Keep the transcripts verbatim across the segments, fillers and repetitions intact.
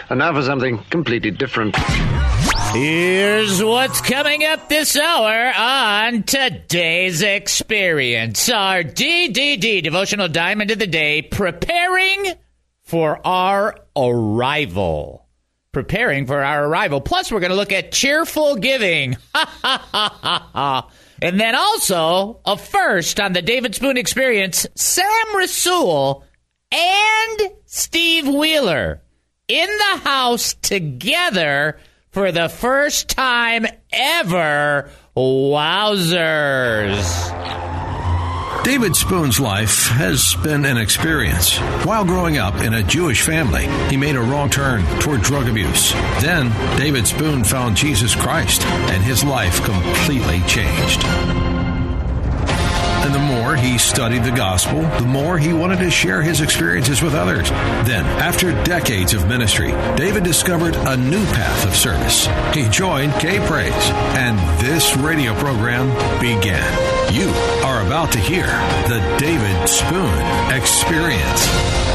And now for something completely different. Here's what's coming up this hour on Today's Experience. Our D D D, Devotional Diamond of the Day, preparing for our arrival. Preparing for our arrival. Plus, we're going to look at cheerful giving. Ha, ha, ha, ha, ha. And then also, a first on the David Spoon Experience, Sam Rasool and Steve Wheeler in the house together for the first time ever. Wowzers. David Spoon's life has been an experience. While growing up in a Jewish family, he made a wrong turn toward drug abuse. Then, David Spoon found Jesus Christ, and his life completely changed. And the more he studied the gospel, the more he wanted to share his experiences with others. Then, after decades of ministry, David discovered a new path of service. He joined K-Praise, and this radio program began. You are about to hear the David Spoon Experience.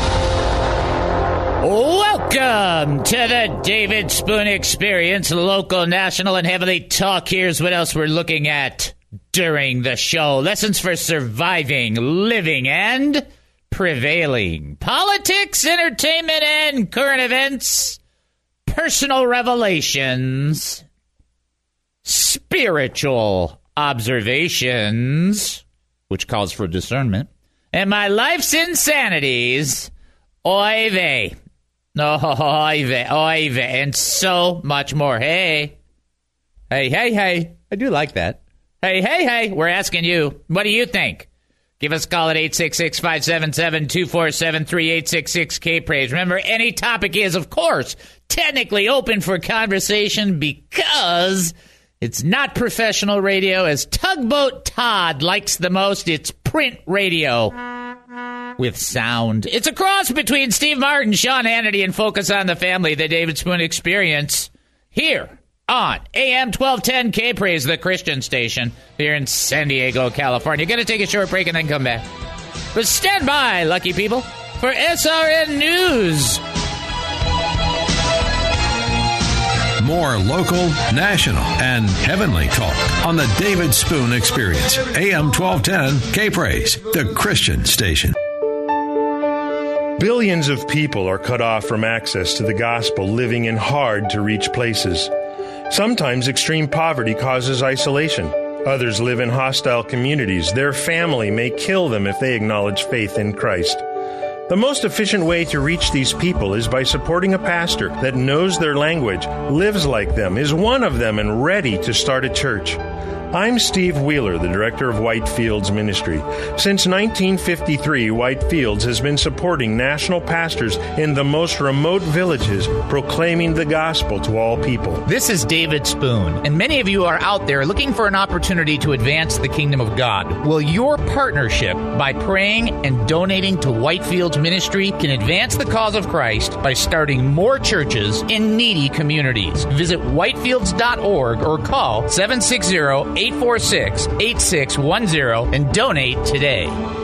Welcome to the David Spoon Experience, local, national, and heavenly talk. Here's what else we're looking at during the show. Lessons for surviving, living, and prevailing. Politics, entertainment, and current events. Personal revelations. Spiritual observations, which calls for discernment. And my life's insanities. Oy vey. Oy vey. Oy vey. And so much more. Hey. Hey, hey, hey. I do like that. Hey, hey, hey, we're asking you, what do you think? Give us a call at eight six six, five seven seven, two four seven three, eight six six, K-Praise. Remember, any topic is, of course, technically open for conversation because it's not professional radio. As Tugboat Todd likes the most, it's print radio with sound. It's a cross between Steve Martin, Sean Hannity, and Focus on the Family, the David Spoon Experience, here on A M twelve ten K-Praise, the Christian station here in San Diego, California. Going to take a short break and then come back. But stand by, lucky people, for S R N News. More local, national, and heavenly talk on the David Spoon Experience. A M twelve ten K-Praise, the Christian station. Billions of people are cut off from access to the gospel, living in hard-to-reach places. Sometimes extreme poverty causes isolation. Others live in hostile communities. Their family may kill them if they acknowledge faith in Christ. The most efficient way to reach these people is by supporting a pastor that knows their language, lives like them, is one of them, and ready to start a church. I'm Steve Wheeler, the director of Whitefields Ministry. Since nineteen fifty-three, Whitefields has been supporting national pastors in the most remote villages, proclaiming the gospel to all people. This is David Spoon, and many of you are out there looking for an opportunity to advance the kingdom of God. Well, your partnership by praying and donating to Whitefields Ministry can advance the cause of Christ by starting more churches in needy communities. Visit whitefields dot org or call seven six zero, eight four six, eight six one zero and donate today.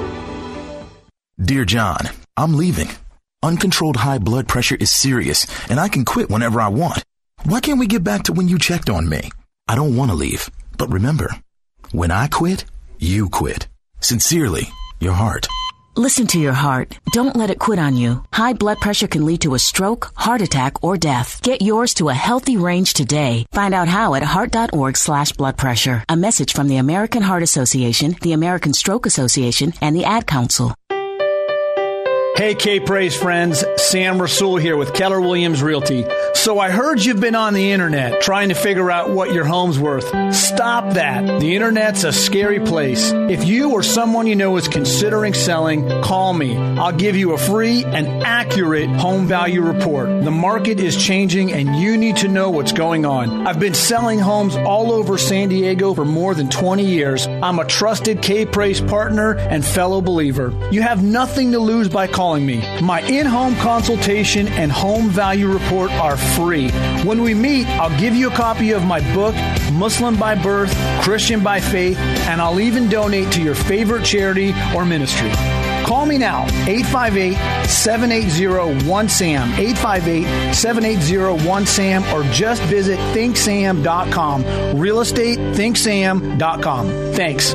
Dear John, I'm leaving. Uncontrolled high blood pressure is serious, and I can quit whenever I want. Why can't we get back to when you checked on me? I don't want to leave, but remember, when I quit, you quit. Sincerely, your heart. Listen to your heart. Don't let it quit on you. High blood pressure can lead to a stroke, heart attack, or death. Get yours to a healthy range today. Find out how at heart.org slash blood pressure. A message from the American Heart Association, the American Stroke Association, and the Ad Council. Hey, K-Praise friends, Sam Rasool here with Keller Williams Realty. So I heard you've been on the internet trying to figure out what your home's worth. Stop that. The internet's a scary place. If you or someone you know is considering selling, call me. I'll give you a free and accurate home value report. The market is changing and you need to know what's going on. I've been selling homes all over San Diego for more than twenty years. I'm a trusted K-Praise partner and fellow believer. You have nothing to lose by calling me. My in-home consultation and home value report are free. When we meet, I'll give you a copy of my book, Muslim by Birth, Christian by Faith, and I'll even donate to your favorite charity or ministry. Call me now, eight five eight, seven eight zero, one S A M, eight five eight, seven eight zero, one S A M, or just visit think sam dot com. Real estate think sam dot com. Thanks.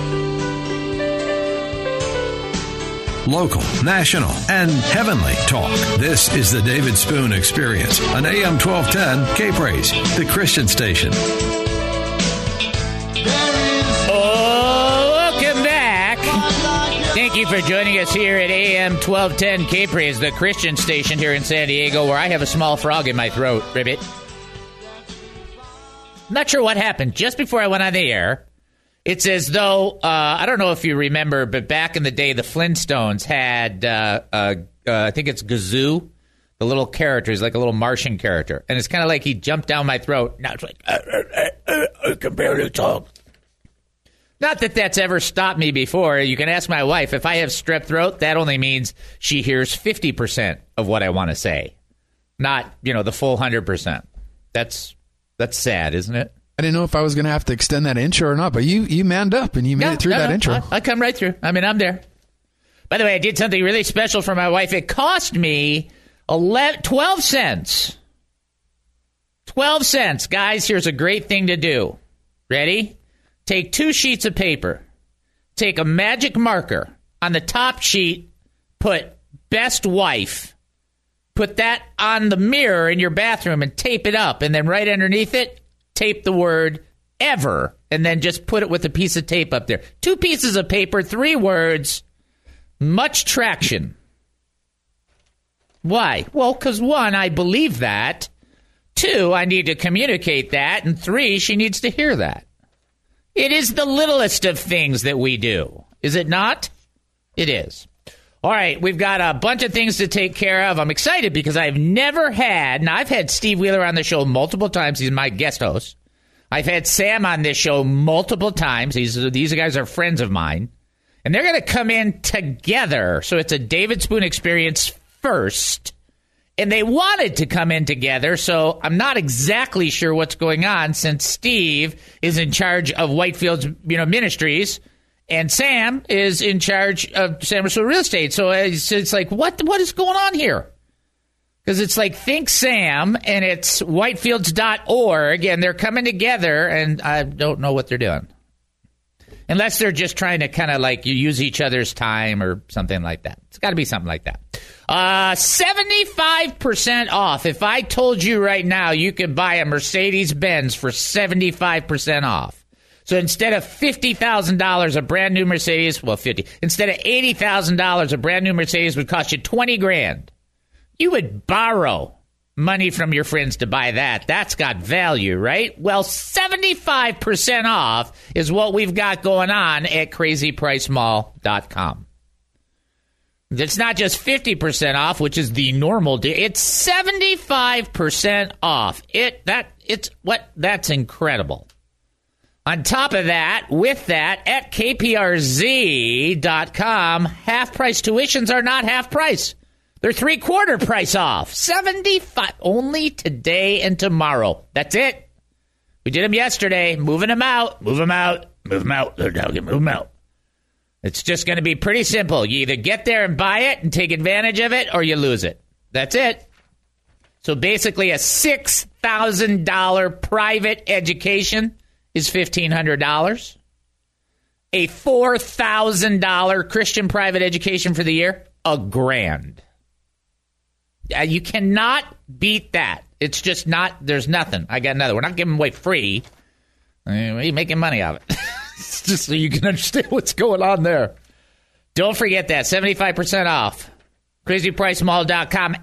Local, national, and heavenly talk. This is the David Spoon Experience on A M twelve ten K-Praise, the Christian station. Oh, welcome back. Thank you for joining us here at A M twelve ten K-Praise, the Christian station here in San Diego, where I have a small frog in my throat. Ribbit. Not sure what happened. Just before I went on the air, it's as though, uh, I don't know if you remember, but back in the day, the Flintstones had, uh, uh, uh, I think it's Gazoo, the little character. He's like a little Martian character. And it's kind of like he jumped down my throat. Now it's like, uh, uh, uh, I can barely talk. Not that that's ever stopped me before. You can ask my wife. If I have strep throat, that only means she hears fifty percent of what I want to say. Not, you know, the full one hundred percent. That's, that's sad, isn't it? I didn't know if I was going to have to extend that intro or not, but you you manned up and you made no, it through no, that no, intro. I, I come right through. I mean, I'm there. By the way, I did something really special for my wife. It cost me eleven, twelve cents. twelve cents. Guys, here's a great thing to do. Ready? Take two sheets of paper. Take a magic marker. On the top sheet, put best wife. Put that on the mirror in your bathroom and tape it up. And then right underneath it, tape the word ever, and then just put it with a piece of tape up there. Two pieces of paper, three words, much traction. Why? Well, because one, I believe that. Two, I need to communicate that. And three, she needs to hear that. It is the littlest of things that we do. Is it not? It is. All right, we've got a bunch of things to take care of. I'm excited because I've never had, now I've had Steve Wheeler on the show multiple times. He's my guest host. I've had Sam on this show multiple times. These, these guys are friends of mine. And they're going to come in together. So it's a David Spoon Experience first. And they wanted to come in together, so I'm not exactly sure what's going on since Steve is in charge of Whitefield's, you know, ministries. And Sam is in charge of San Francisco Real Estate. So it's, it's like, what what is going on here? Because it's like Think Sam, and it's whitefields dot org, and they're coming together, and I don't know what they're doing. Unless they're just trying to kind of like use each other's time or something like that. It's got to be something like that. Uh, seventy-five percent off. If I told you right now you could buy a Mercedes-Benz for seventy-five percent off. So instead of fifty thousand dollars, a brand new Mercedes, well, fifty, instead of eighty thousand dollars, a brand new Mercedes would cost you twenty grand. You would borrow money from your friends to buy that. That's got value, right? Well, seventy-five percent off is what we've got going on at crazy price mall dot com. It's not just fifty percent off, which is the normal deal. It's seventy-five percent off. It that it's what that's incredible. On top of that, with that, at K P R Z dot com, half-price tuitions are not half price. They're three-quarter price off. seventy-five only today and tomorrow. That's it. We did them yesterday. Moving them out. Move them out. Move them out. Move them out. It's just going to be pretty simple. You either get there and buy it and take advantage of it, or you lose it. That's it. So basically, a six thousand dollars private education is fifteen hundred dollars. A four thousand dollars Christian private education for the year, a grand. Uh, you cannot beat that. It's just not, there's nothing. I got another. We're not giving away free. I mean, we're making money off it. It's just so you can understand what's going on there. Don't forget that. seventy-five percent off. crazy price mall dot com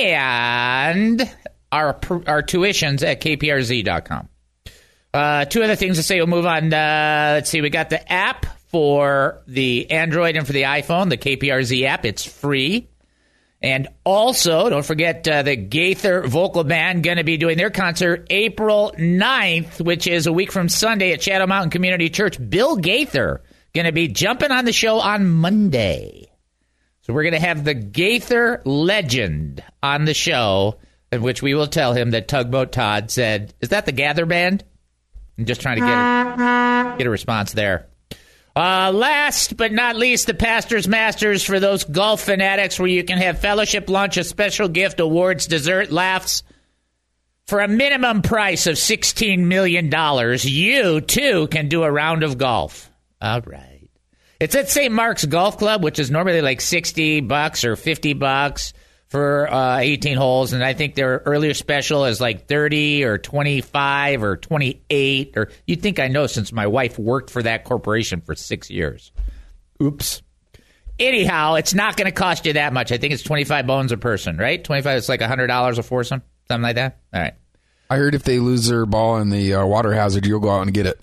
and our, our tuitions at K P R Z dot com. Uh, two other things to say. We'll move on. Uh, let's see. We got the app for the Android and for the iPhone, the K P R Z app. It's free. And also, don't forget uh, the Gaither Vocal Band going to be doing their concert April ninth, which is a week from Sunday at Shadow Mountain Community Church. Bill Gaither going to be jumping on the show on Monday. So we're going to have the Gaither legend on the show, in which we will tell him that Tugboat Todd said, is that the Gather Band? I'm just trying to get a, get a response there. Uh, last but not least, the Pastor's Masters for those golf fanatics, where you can have fellowship lunch, a special gift, awards, dessert, laughs. For a minimum price of sixteen million dollars, you, too, can do a round of golf. All right. It's at Saint Mark's Golf Club, which is normally like sixty bucks or fifty bucks for uh, eighteen holes. And I think their earlier special is like thirty or twenty-five or twenty-eight. Or you'd think I know, since my wife worked for that corporation for six years. Oops. Anyhow, it's not going to cost you that much. I think it's twenty-five bones a person, right? twenty-five, it's like one hundred dollars a foursome. Something like that? All right. I heard if they lose their ball in the uh, water hazard, you'll go out and get it.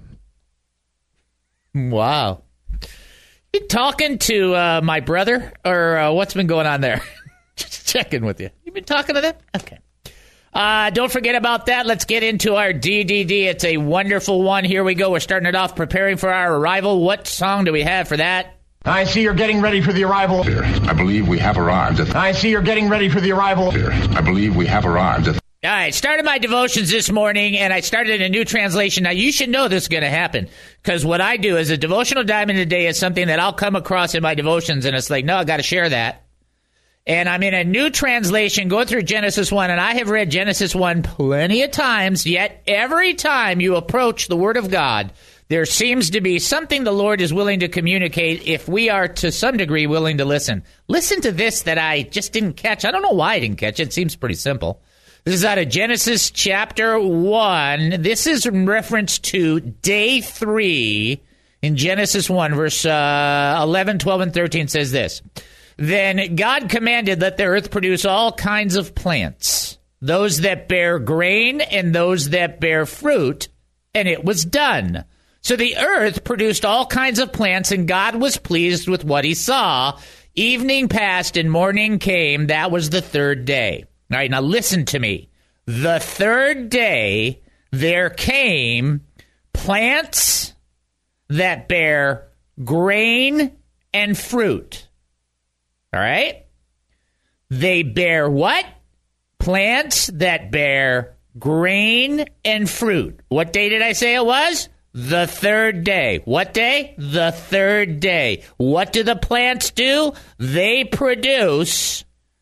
Wow. You talking to uh, my brother, or uh, what's been going on there? Just checking with you. You been talking to them? Okay. Uh, don't forget about that. Let's get into our D D D. It's a wonderful one. Here we go. We're starting it off, preparing for our arrival. What song do we have for that? I see you're getting ready for the arrival. Here, I believe we have arrived at... I see you're getting ready for the arrival. Here, I believe we have arrived at... All right, started my devotions this morning, and I started a new translation. Now, you should know this is going to happen, because what I do is a devotional diamond a day is something that I'll come across in my devotions, and it's like, no, I got to share that. And I'm in a new translation, going through Genesis one, and I have read Genesis one plenty of times, yet every time you approach the Word of God, there seems to be something the Lord is willing to communicate if we are, to some degree, willing to listen. Listen to this that I just didn't catch. I don't know why I didn't catch it. It seems pretty simple. This is out of Genesis chapter one. This is in reference to day three in Genesis one, verse uh, eleven, twelve, and thirteen says this. Then God commanded, let the earth produce all kinds of plants, those that bear grain and those that bear fruit, and it was done. So the earth produced all kinds of plants, and God was pleased with what he saw. Evening passed and morning came. That was the third day. All right, now listen to me. The third day there came plants that bear grain and fruit. All right? They bear what? Plants that bear grain and fruit. What day did I say it was? The third day. What day? The third day. What do the plants do? They produce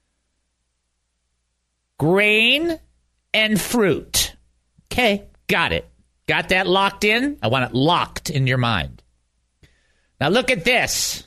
grain and fruit. Okay, got it. Got that locked in? I want it locked in your mind. Now look at this.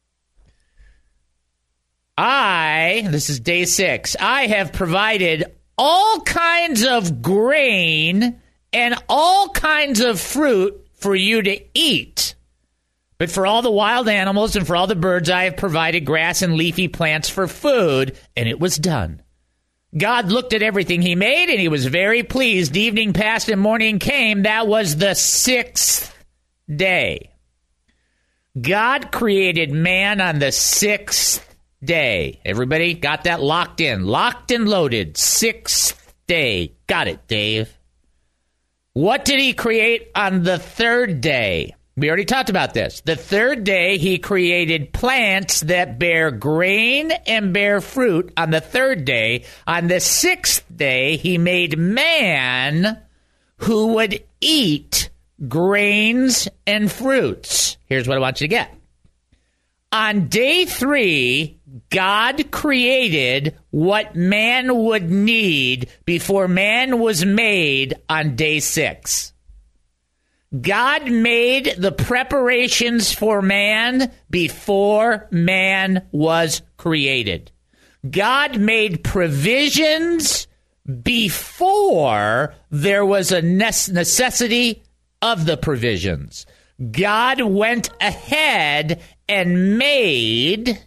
I, this is day six, I have provided all kinds of grain and all kinds of fruit for you to eat. But for all the wild animals and for all the birds, I have provided grass and leafy plants for food, and it was done. God looked at everything he made, and he was very pleased. Evening passed and morning came. That was the sixth day. God created man on the sixth day. Everybody got that locked in? Locked and loaded. Sixth day. Got it, Dave. What did he create on the third day? We already talked about this. The third day, he created plants that bear grain and bear fruit on the third day. On the sixth day, he made man who would eat grains and fruits. Here's what I want you to get. On day three, God created what man would need before man was made on day six. God made the preparations for man before man was created. God made provisions before there was a necessity of the provisions. God went ahead and made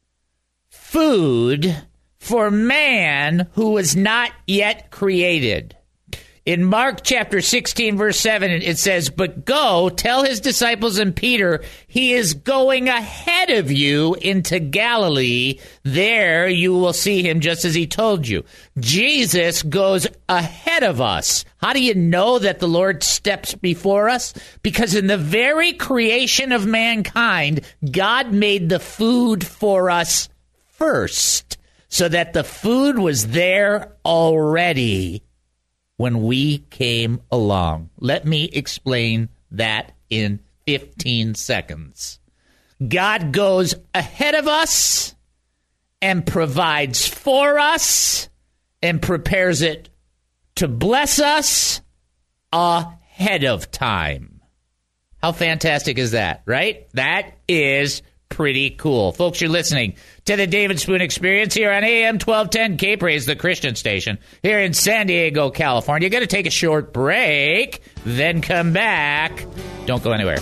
food for man who was not yet created. In Mark chapter sixteen, verse seven, it says, "But go, tell his disciples and Peter, he is going ahead of you into Galilee. There you will see him just as he told you." Jesus goes ahead of us. How do you know that the Lord steps before us? Because in the very creation of mankind, God made the food for us first, so that the food was there already when we came along. Let me explain that in fifteen seconds. God goes ahead of us and provides for us and prepares it to bless us ahead of time. How fantastic is that, right? That is pretty cool. Folks, you're listening to the David Spoon Experience here on A M twelve ten K-Praise, the Christian station, here in San Diego, California. You're going to take a short break, then come back. Don't go anywhere.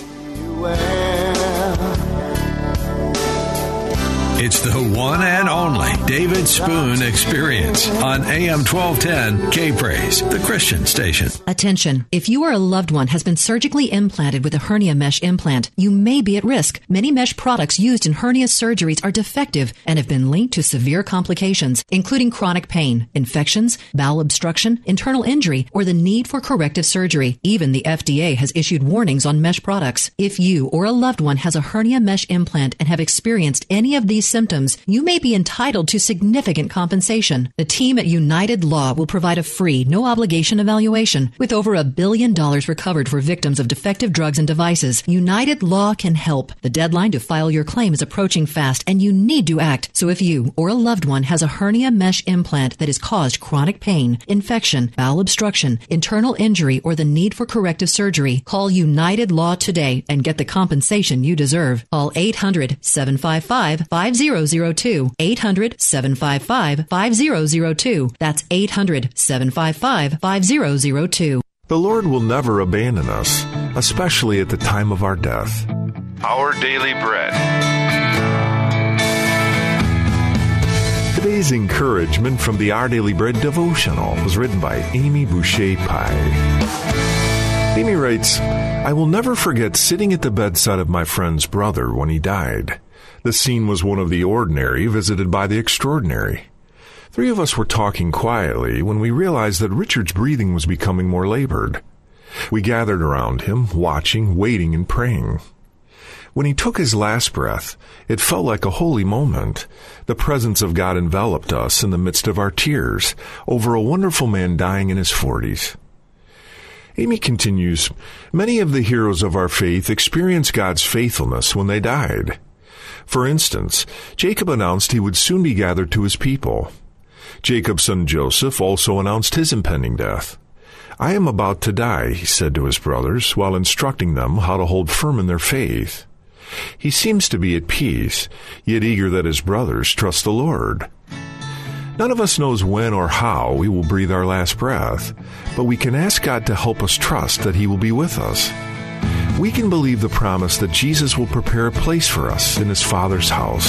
It's the one and only David Spoon Experience on A M twelve ten K-Praise, the Christian station. Attention. If you or a loved one has been surgically implanted with a hernia mesh implant, you may be at risk. Many mesh products used in hernia surgeries are defective and have been linked to severe complications, including chronic pain, infections, bowel obstruction, internal injury, or the need for corrective surgery. Even the F D A has issued warnings on mesh products. If you or a loved one has a hernia mesh implant and have experienced any of these symptoms, you may be entitled to significant compensation. The team at United Law will provide a free, no-obligation evaluation. With over a billion dollars recovered for victims of defective drugs and devices, United Law can help. The deadline to file your claim is approaching fast, and you need to act. So if you or a loved one has a hernia mesh implant that has caused chronic pain, infection, bowel obstruction, internal injury, or the need for corrective surgery, call United Law today and get the compensation you deserve. Call eight hundred, seven five five, five zero zero two. eight hundred, seven five five, five zero zero two. That's eight hundred, seven five five, five zero zero two. The Lord will never abandon us, especially at the time of our death. Our Daily Bread. Today's encouragement from the Our Daily Bread devotional was written by Amy Boucher Pye. Amy writes, I will never forget sitting at the bedside of my friend's brother when he died. The scene was one of the ordinary visited by the extraordinary. Three of us were talking quietly when we realized that Richard's breathing was becoming more labored. We gathered around him, watching, waiting, and praying. When he took his last breath, it felt like a holy moment. The presence of God enveloped us in the midst of our tears over a wonderful man dying in his forties. Amy continues, many of the heroes of our faith experienced God's faithfulness when they died. For instance, Jacob announced he would soon be gathered to his people. Jacob's son Joseph also announced his impending death. I am about to die, he said to his brothers, while instructing them how to hold firm in their faith. He seems to be at peace, yet eager that his brothers trust the Lord. None of us knows when or how we will breathe our last breath, but we can ask God to help us trust that He will be with us. We can believe the promise that Jesus will prepare a place for us in His Father's house.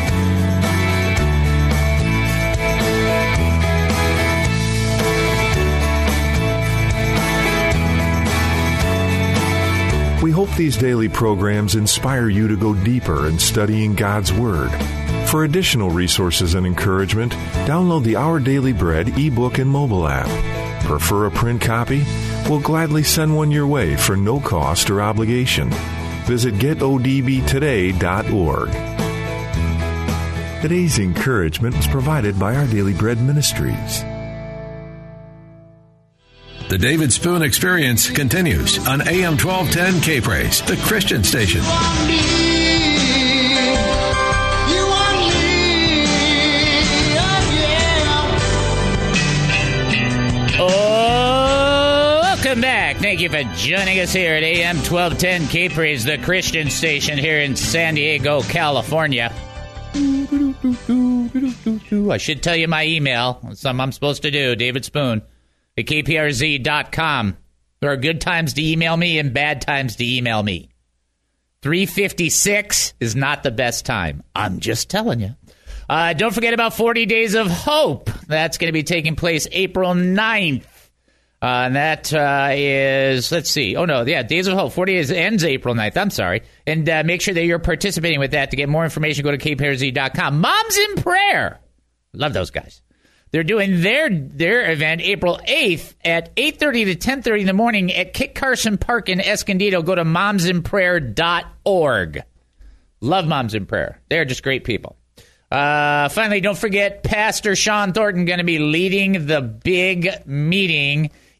We hope these daily programs inspire you to go deeper in studying God's Word. For additional resources and encouragement, download the Our Daily Bread ebook and mobile app. Prefer a print copy? We'll gladly send one your way for no cost or obligation. Visit get o d b today dot org. Today's encouragement was provided by Our Daily Bread Ministries. The David Spoon Experience continues on A M twelve ten K-Praise, the Christian station. Welcome back. Thank you for joining us here at A M twelve ten K-Praise, the Christian station here in San Diego, California. I should tell you my email. That's something I'm supposed to do. David Spoon at K P R Z dot com. There are good times to email me and bad times to email me. three fifty-six is not the best time. I'm just telling you. Uh, don't forget about forty Days of Hope. That's going to be taking place April ninth. Uh, and that uh, is, let's see. Oh, no. Yeah, Days of Hope. forty Days ends April ninth. I'm sorry. And uh, make sure that you're participating with that. To get more information, go to K P R Z dot com. Moms in Prayer. Love those guys. They're doing their their event April eighth at eight thirty to ten thirty in the morning at Kit Carson Park in Escondido. Go to moms in prayer dot org. Love Moms in Prayer. They're just great people. Uh, finally, don't forget Pastor Sean Thornton going to be leading the big meeting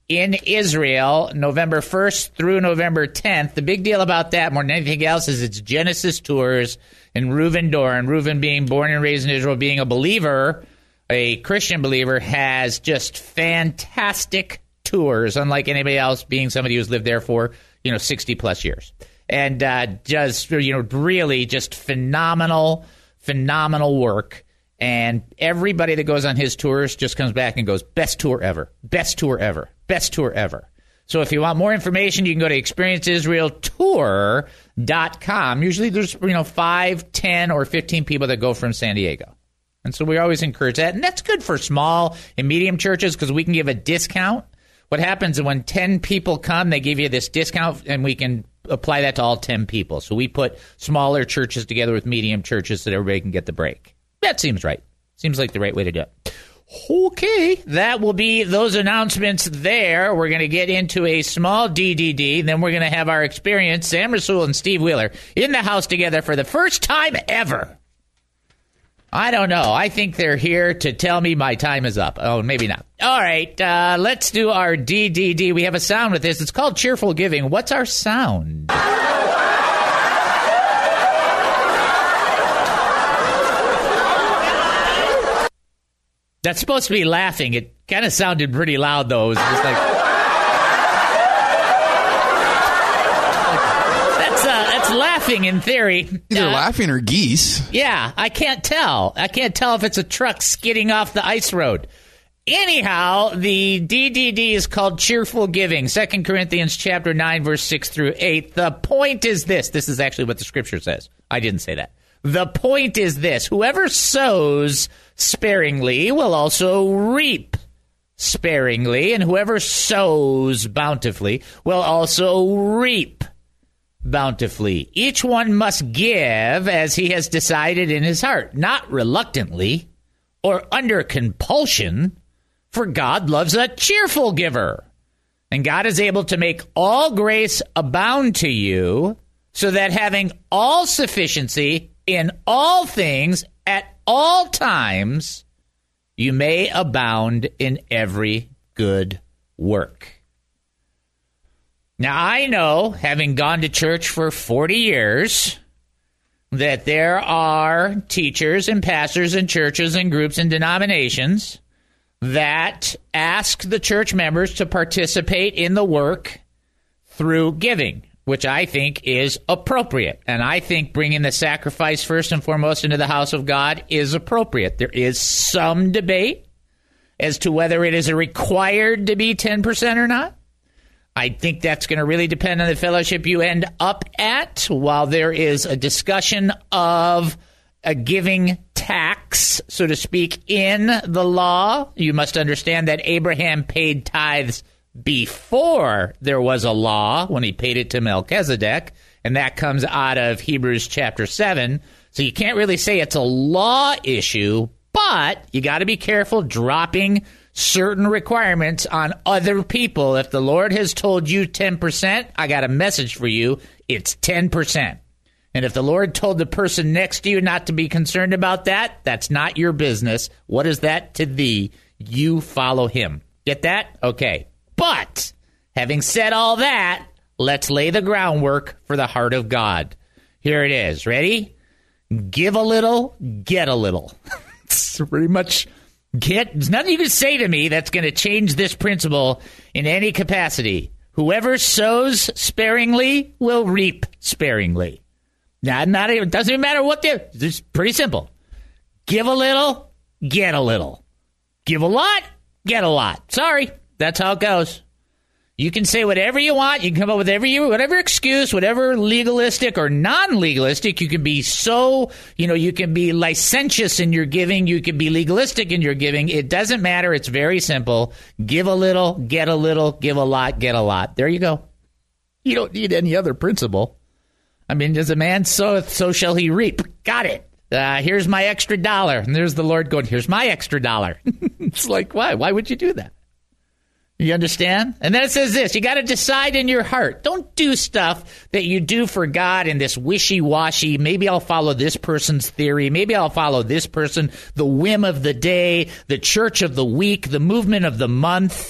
in Israel, November first through November tenth. The big deal about that, more than anything else, is it's Genesis Tours and Reuven Doran. Reuven, being born and raised in Israel, being a believer, a Christian believer, has just fantastic tours, unlike anybody else, being somebody who's lived there for, you know, sixty plus years. And uh, does, you know, really just phenomenal, phenomenal work. And everybody that goes on his tours just comes back and goes, best tour ever, best tour ever, best tour ever. So if you want more information, you can go to experience israel tour dot com. Usually there's, you know, five, ten, or fifteen people that go from San Diego. And so we always encourage that. And that's good for small and medium churches because we can give a discount. What happens is when ten people come, they give you this discount, and we can apply that to all ten people. So we put smaller churches together with medium churches so that everybody can get the break. That seems right. Seems like the right way to do it. Okay, that will be those announcements there. We're going to get into a small D D D. Then we're going to have our experience, Sam Rasul and Steve Wheeler, in the house together for the first time ever. I don't know. I think they're here to tell me my time is up. Oh, maybe not. All right, uh, let's do our D D D. We have a sound with this. It's called Cheerful Giving. What's our sound? That's supposed to be laughing. It kind of sounded pretty loud, though. It was just like... that's, uh, that's laughing in theory. Either uh, laughing or geese. Yeah, I can't tell. I can't tell if it's a truck skidding off the ice road. Anyhow, the D D D is called Cheerful Giving, Second Corinthians chapter nine, verse six through eight. The point is this. This is actually what the scripture says. I didn't say that. The point is this. Whoever sows sparingly will also reap sparingly, and whoever sows bountifully will also reap bountifully. Each one must give as he has decided in his heart, not reluctantly or under compulsion, for God loves a cheerful giver. And God is able to make all grace abound to you, so that having all sufficiency in all things at all times, you may abound in every good work. Now, I know, having gone to church for forty years, that there are teachers and pastors and churches and groups and denominations that ask the church members to participate in the work through giving, which I think is appropriate. And I think bringing the sacrifice first and foremost into the house of God is appropriate. There is some debate as to whether it is required to be ten percent or not. I think that's going to really depend on the fellowship you end up at. While there is a discussion of a giving tax, so to speak, in the law, you must understand that Abraham paid tithes before there was a law, when he paid it to Melchizedek, and that comes out of Hebrews chapter seven. So you can't really say it's a law issue, but you got to be careful dropping certain requirements on other people. If the Lord has told you ten percent, I got a message for you. It's ten percent. And if the Lord told the person next to you not to be concerned about that, that's not your business. What is that to thee? You follow him. Get that? Okay. But having said all that, let's lay the groundwork for the heart of God. Here it is. Ready? Give a little, get a little. It's pretty much get. There's nothing you can say to me that's going to change this principle in any capacity. Whoever sows sparingly will reap sparingly. Now, not even, it doesn't even matter what they're. It's pretty simple. Give a little, get a little. Give a lot, get a lot. Sorry. That's how it goes. You can say whatever you want. You can come up with every whatever excuse, whatever legalistic or non-legalistic. You can be so, you know, you can be licentious in your giving. You can be legalistic in your giving. It doesn't matter. It's very simple. Give a little, get a little, give a lot, get a lot. There you go. You don't need any other principle. I mean, as a man soweth, so shall he reap. Got it. Uh, here's my extra dollar. And there's the Lord going, here's my extra dollar. It's like, why? Why would you do that? You understand? And then it says this, you got to decide in your heart. Don't do stuff that you do for God in this wishy-washy, maybe I'll follow this person's theory, maybe I'll follow this person, the whim of the day, the church of the week, the movement of the month,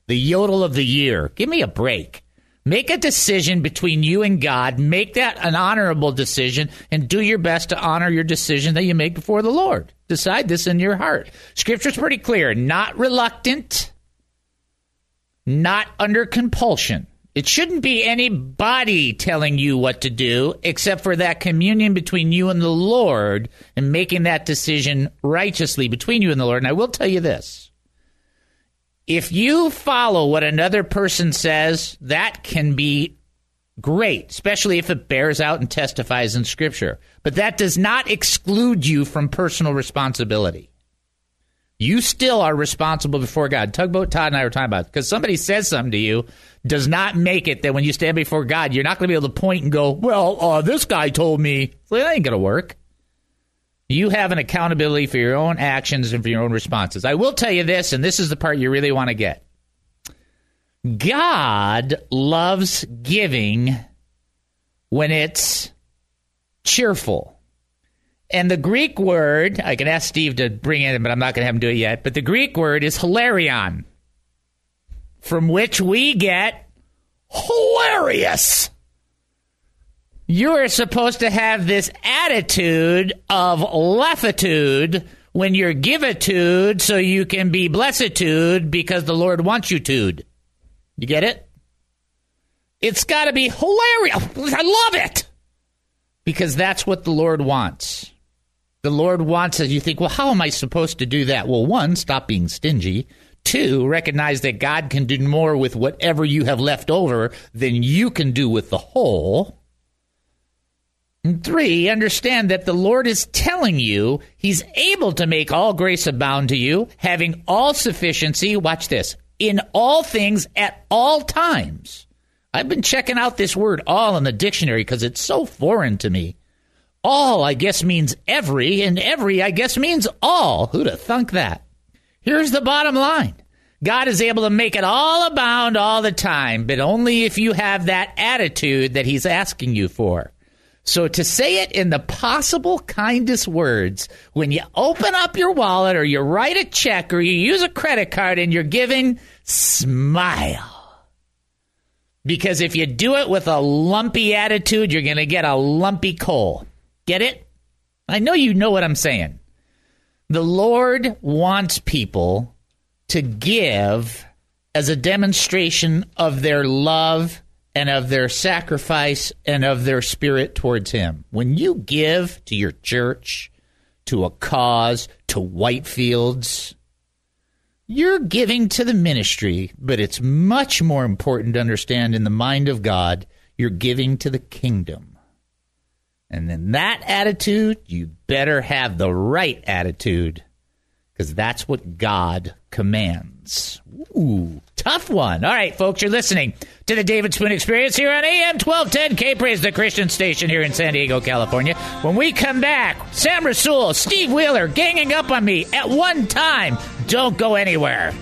the yodel of the year. Give me a break. Make a decision between you and God. Make that an honorable decision, and do your best to honor your decision that you make before the Lord. Decide this in your heart. Scripture's pretty clear. Not reluctant, not under compulsion. It shouldn't be anybody telling you what to do except for that communion between you and the Lord and making that decision righteously between you and the Lord. And I will tell you this. If you follow what another person says, that can be great, especially if it bears out and testifies in Scripture. But that does not exclude you from personal responsibility. You still are responsible before God. Tugboat Todd and I were talking about it. Because somebody says something to you does not make it that when you stand before God, you're not going to be able to point and go, well, uh, this guy told me. Well, that ain't going to work. You have an accountability for your own actions and for your own responses. I will tell you this, and this is the part you really want to get. God loves giving when it's cheerful. And the Greek word, I can ask Steve to bring it in, but I'm not going to have him do it yet. But the Greek word is hilarion, from which we get hilarious. You are supposed to have this attitude of leftitude when you're givitude so you can be blessedtude because the Lord wants you to. You get it? It's got to be hilarious. I love it. Because that's what the Lord wants. The Lord wants us. You think, well, how am I supposed to do that? Well, one, stop being stingy. Two, recognize that God can do more with whatever you have left over than you can do with the whole. And three, understand that the Lord is telling you he's able to make all grace abound to you, having all sufficiency, watch this, in all things at all times. I've been checking out this word all in the dictionary because it's so foreign to me. All, I guess, means every, and every, I guess, means all. Who'd have thunk that? Here's the bottom line. God is able to make it all abound all the time, but only if you have that attitude that he's asking you for. So to say it in the possible kindest words, when you open up your wallet or you write a check or you use a credit card and you're giving, smile. Because if you do it with a lumpy attitude, you're going to get a lumpy coal. Get it? I know you know what I'm saying. The Lord wants people to give as a demonstration of their love and of their sacrifice and of their spirit towards him. When you give to your church, to a cause, to Whitefields, you're giving to the ministry, but it's much more important to understand in the mind of God, you're giving to the kingdom. And in that attitude, you better have the right attitude, because that's what God commands. Ooh, tough one. All right, folks, you're listening to the David Spoon Experience here on A M twelve ten K-Praise, the Christian station here in San Diego, California. When we come back, Sam Rasool, Steve Wheeler ganging up on me at one time. Don't go anywhere.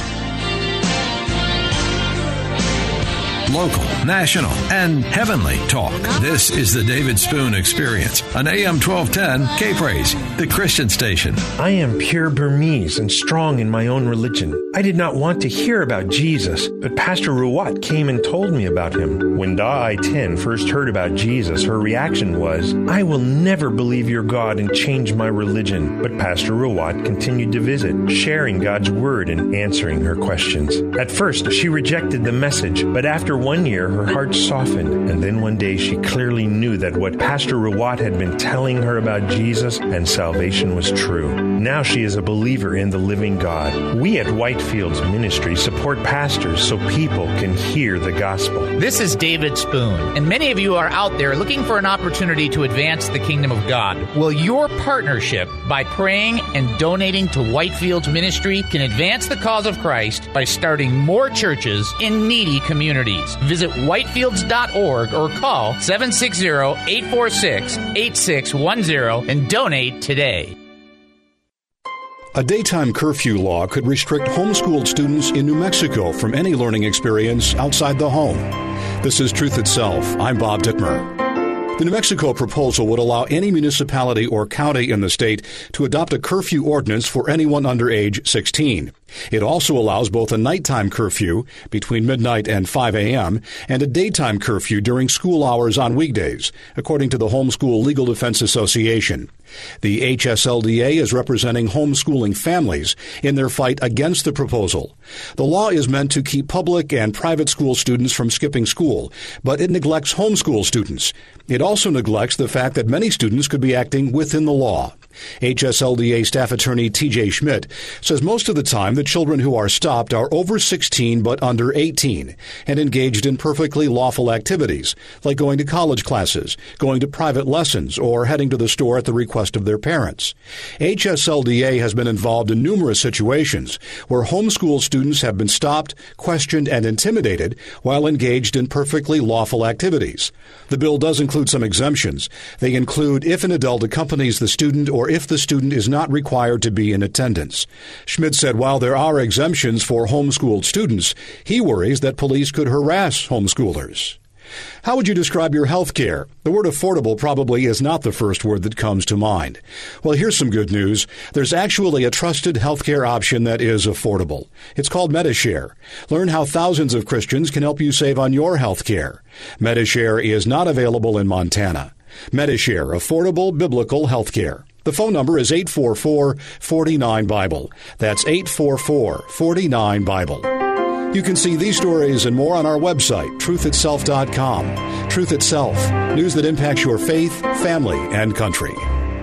Local, national, and heavenly talk. This is the David Spoon Experience on A M twelve ten K-Praise, the Christian station. I am pure Burmese and strong in my own religion. I did not want to hear about Jesus, but Pastor Ruwat came and told me about him. When Da I Tin first heard about Jesus, her reaction was, I will never believe your God and change my religion. But Pastor Ruwat continued to visit, sharing God's word and answering her questions. At first, she rejected the message, but after one year, her heart softened, and then one day she clearly knew that what Pastor Ruwat had been telling her about Jesus and salvation was true. Now she is a believer in the living God. We at Whitefields Ministry support pastors so people can hear the gospel. This is David Spoon, and many of you are out there looking for an opportunity to advance the kingdom of God. Well, your partnership by praying and donating to Whitefields Ministry can advance the cause of Christ by starting more churches in needy communities. Visit whitefields dot org or call seven six zero, eight four six, eight six one zero and donate today. A daytime curfew law could restrict homeschooled students in New Mexico from any learning experience outside the home. This is Truth Itself. I'm Bob Dittmer. The New Mexico proposal would allow any municipality or county in the state to adopt a curfew ordinance for anyone under age sixteen. It also allows both a nighttime curfew between midnight and five a.m. and a daytime curfew during school hours on weekdays, according to the Homeschool Legal Defense Association. The H S L D A is representing homeschooling families in their fight against the proposal. The law is meant to keep public and private school students from skipping school, but it neglects homeschool students. It also neglects the fact that many students could be acting within the law. H S L D A staff attorney T J Schmidt says most of the time the children who are stopped are over sixteen but under eighteen and engaged in perfectly lawful activities, like going to college classes, going to private lessons, or heading to the store at the request of their parents. H S L D A has been involved in numerous situations where homeschool students have been stopped, questioned, and intimidated while engaged in perfectly lawful activities. The bill does include some exemptions. They include if an adult accompanies the student or if the student is not required to be in attendance. Schmidt said while there are exemptions for homeschooled students, he worries that police could harass homeschoolers. How would you describe your health care? The word affordable probably is not the first word that comes to mind. Well, here's some good news. There's actually a trusted health care option that is affordable. It's called Medi-Share. Learn how thousands of Christians can help you save on your health care. Medi-Share is not available in Montana. Medi-Share, affordable biblical health care. The phone number is eight four four, four nine, Bible. That's eight four four, four nine, Bible. You can see these stories and more on our website, truth itself dot com. Truth Itself, news that impacts your faith, family, and country.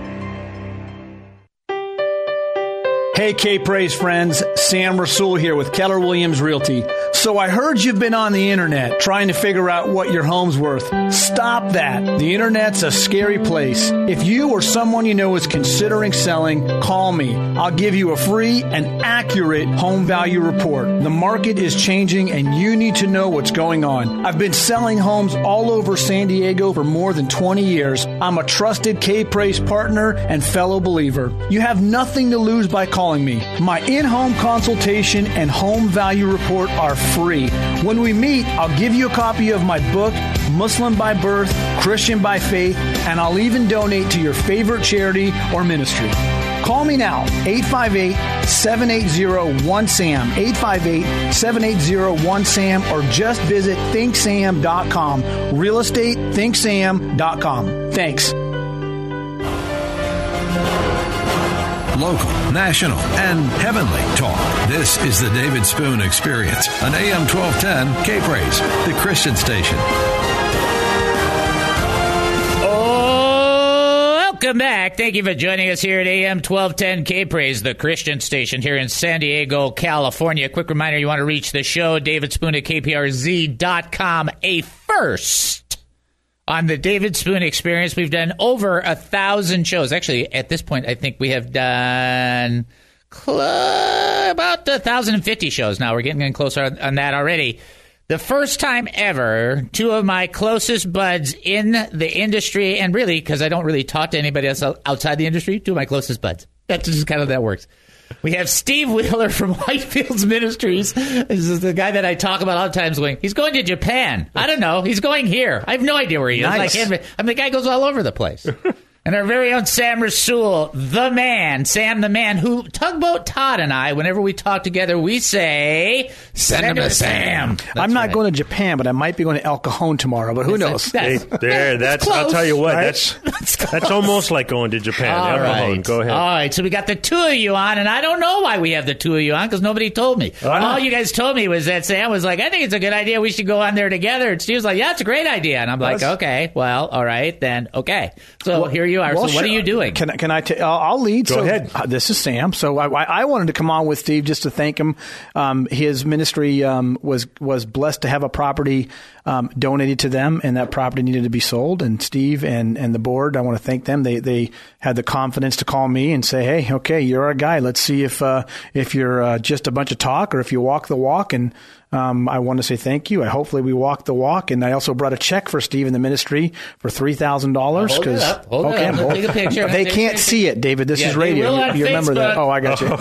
Hey, K-Praise friends, Sam Rasul here with Keller Williams Realty. So I heard you've been on the internet trying to figure out what your home's worth. Stop that. The internet's a scary place. If you or someone you know is considering selling, call me. I'll give you a free and accurate home value report. The market is changing and you need to know what's going on. I've been selling homes all over San Diego for more than twenty years. I'm a trusted K-Praise partner and fellow believer. You have nothing to lose by calling me. My in-home consultation and home value report are free. When we meet, I'll give you a copy of my book, Muslim by Birth, Christian by Faith, and I'll even donate to your favorite charity or ministry. Call me now, eight five eight, seven eight zero, one S A M, eight five eight, seven eight zero, one S A M, or just visit think sam dot com, real estate think sam dot com. Thanks. Local, national, and heavenly talk. This is the David Spoon Experience on A M twelve ten K-Praise, the Christian station. Oh, welcome back. Thank you for joining us here at A M twelve ten K-Praise, the Christian station here in San Diego, California. Quick reminder, you want to reach the show, David Spoon at K P R Z dot com. A first on the David Spoon Experience. We've done over a thousand shows. Actually, at this point, I think we have done cl- about one thousand fifty shows now. We're getting closer on, on that already. The first time ever, two of my closest buds in the industry, and really, because I don't really talk to anybody else outside the industry, two of my closest buds. That's just kind of that works. We have Steve Wheeler from Whitefields Ministries. This is the guy that I talk about all the time going, he's going to Japan. I don't know. He's going here. I have no idea where he Nice. is. I can't, I mean, the guy goes all over the place. And our very own Sam Rasul, the man, Sam the man, who Tugboat Todd and I, whenever we talk together, we say, send him to Sam. I'm That's not right. going to Japan, but I might be going to El Cajon tomorrow, but who knows? That's- Hey, there, that's, It's I'll close, tell you what, right? that's that's almost like going to Japan. All El Cajon. right. Go ahead. All right. So we got the two of you on, and I don't know why we have the two of you on because nobody told me. Oh, All you guys told me was that Sam was like, I think it's a good idea. We should go on there together. And Steve was like, yeah, it's a great idea. And I'm like, That's- okay, well, all right, then, okay. So Well, here you are. well, so what sure. are you doing? Can, I- can I? T- I'll, I'll lead. Go so, ahead. Uh, this is Sam. So I, I I wanted to come on with Steve just to thank him. Um, his ministry um, was was blessed to have a property um, donated to them, and that property needed to be sold. And Steve and, and the board, I want to thank them. They they had the confidence to call me and say, hey, okay, you're our guy. Let's see if uh, if you're uh, just a bunch of talk or if you walk the walk. And Um, I want to say thank you. I hopefully we walk the walk, and I also brought a check for Steve in the ministry for three thousand dollars. Hold it up. Hold okay, it up. Take a picture. They Take can't a see it, David. This yeah, is radio. You, you remember that? Oh, I got you.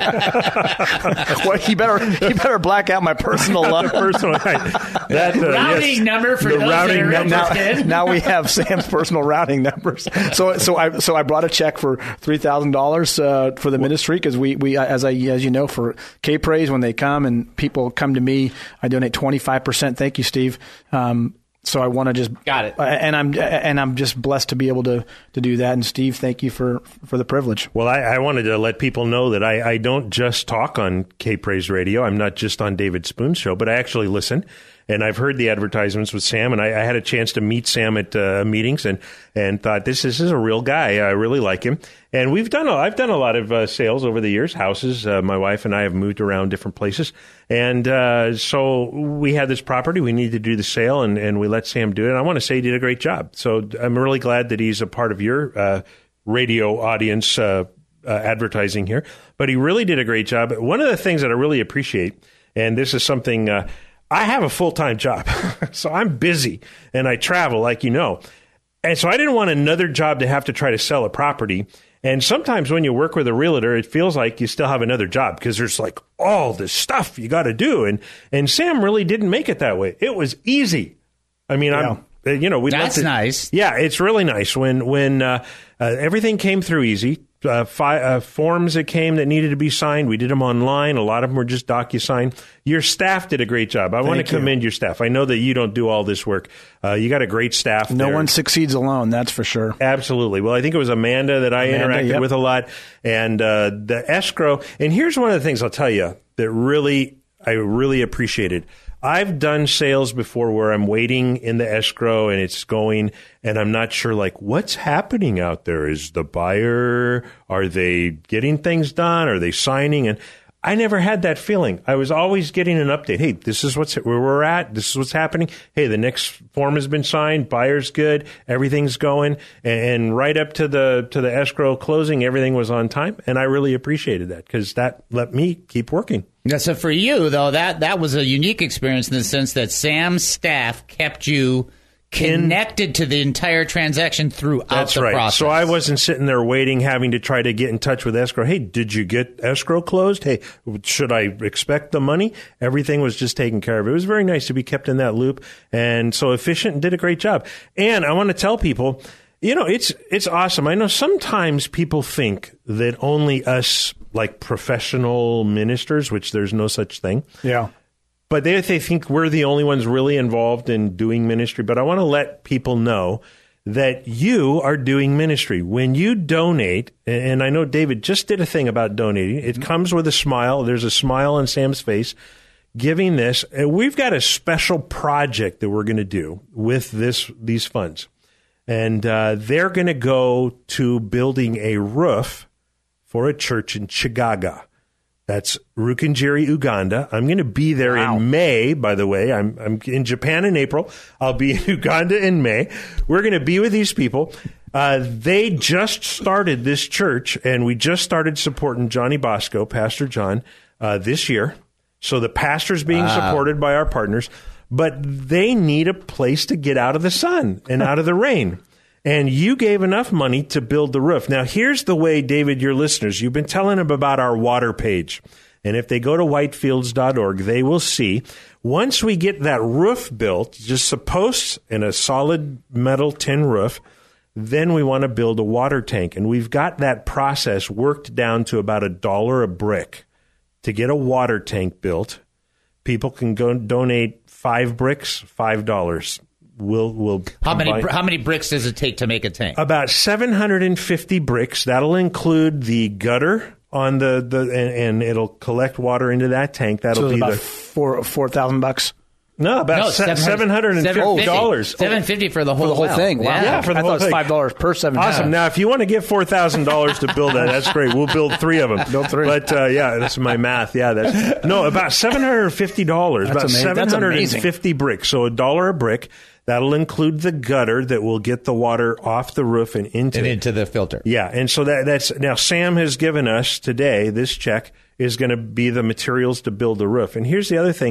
Well, you better you better black out my personal number. personal, right. that, uh, routing yes. number for the those routing that are number. interested. Now, now we have Sam's personal routing numbers. So so I so I brought a check for three thousand dollars uh, for the ministry because we we as I as you know for K Praise when they come and people come to me, I donate twenty-five percent. Thank you, Steve. Um, So I want to just got it, and I'm and I'm just blessed to be able to, to do that. And Steve, thank you for, for the privilege. Well, I, I wanted to let people know that I, I don't just talk on K Praise Radio. I'm not just on David Spoon's show, but I actually listen. And I've heard the advertisements with Sam, and I, I had a chance to meet Sam at uh, meetings, and and thought this, this is a real guy. I really like him. And we've done a, I've done a lot of uh, sales over the years, houses. Uh, my wife and I have moved around different places, and uh, so we had this property. We needed to do the sale, and, and we let Sam do it. And I want to say he did a great job. So I'm really glad that he's a part of your uh, radio audience uh, uh, advertising here. But he really did a great job. One of the things that I really appreciate, and this is something. Uh, I have a full-time job, so I'm busy, and I travel, like you know. And so I didn't want another job to have to try to sell a property. And sometimes when you work with a realtor, it feels like you still have another job because there's like all this stuff you got to do. And and Sam really didn't make it that way. It was easy. I mean, yeah. I'm, you know, we That's nice. Yeah, it's really nice when when uh, uh, everything came through easy. Uh, fi- uh, forms that came that needed to be signed. We did them online. A lot of them were just DocuSign. Your staff did a great job. I want to commend your staff. I know that you don't do all this work. Uh, you got a great staff. No there. one succeeds alone, that's for sure. Absolutely. Well, I think it was Amanda that I Amanda, interacted yep. with a lot. And uh, the escrow. And here's one of the things I'll tell you that really, I really appreciated. I've done sales before where I'm waiting in the escrow and it's going and I'm not sure, like, what's happening out there? Is the buyer, are they getting things done? Are they signing? And I never had that feeling. I was always getting an update. Hey, this is what's where we're at. This is what's happening. Hey, the next form has been signed. Buyer's good. Everything's going. And right up to the to the escrow closing, everything was on time. And I really appreciated that because that let me keep working. Yeah, so for you, though, that, that was a unique experience in the sense that Sam's staff kept you connected in, to the entire transaction throughout that's the right. process. So I wasn't sitting there waiting, having to try to get in touch with escrow. Hey, did you get escrow closed? Hey, should I expect the money? Everything was just taken care of. It was very nice to be kept in that loop and so efficient and did a great job. And I want to tell people, you know, it's it's awesome. I know sometimes people think that only us, like professional ministers, which there's no such thing. Yeah. But they, they think we're the only ones really involved in doing ministry. But I want to let people know that you are doing ministry. When you donate, and I know David just did a thing about donating, it comes with a smile. There's a smile on Sam's face giving this. And we've got a special project that we're going to do with this these funds. And uh, they're going to go to building a roof for a church in Chigaga. That's Rukungiri, Uganda. I'm going to be there wow. in May, by the way. I'm I'm in Japan in April. I'll be in Uganda in May. We're going to be with these people. Uh, they just started this church, and we just started supporting Johnny Bosco, Pastor John, uh, this year. So the pastor's being wow. supported by our partners. But they need a place to get out of the sun and out of the rain. And you gave enough money to build the roof. Now, here's the way, David, your listeners, you've been telling them about our water page. And if they go to whitefields dot org, they will see once we get that roof built, just a post and a solid metal tin roof, then we want to build a water tank. And we've got that process worked down to about a dollar a brick to get a water tank built. People can go donate five bricks, five dollars. We'll we'll how many how many bricks does it take to make a tank? About seven hundred fifty bricks. That'll include the gutter on the the and, and it'll collect water into that tank. That'll so be about the four four thousand bucks. No, about no, se- seven hundred and fifty dollars. Seven fifty for the whole, for the whole well. thing. Wow. Yeah, yeah, for the I whole thought it was thing. five dollars per seven. Awesome. Now, if you want to give four thousand dollars to build that, that's great. We'll build three of them. Build three. But uh, yeah, that's my math. Yeah, that's no about seven hundred and fifty dollars. About seven hundred and fifty bricks. So a dollar a brick. That'll include the gutter that will get the water off the roof and into and it. into the filter. Yeah, and so that that's now Sam has given us today. This check is going to be the materials to build the roof. And here's the other thing.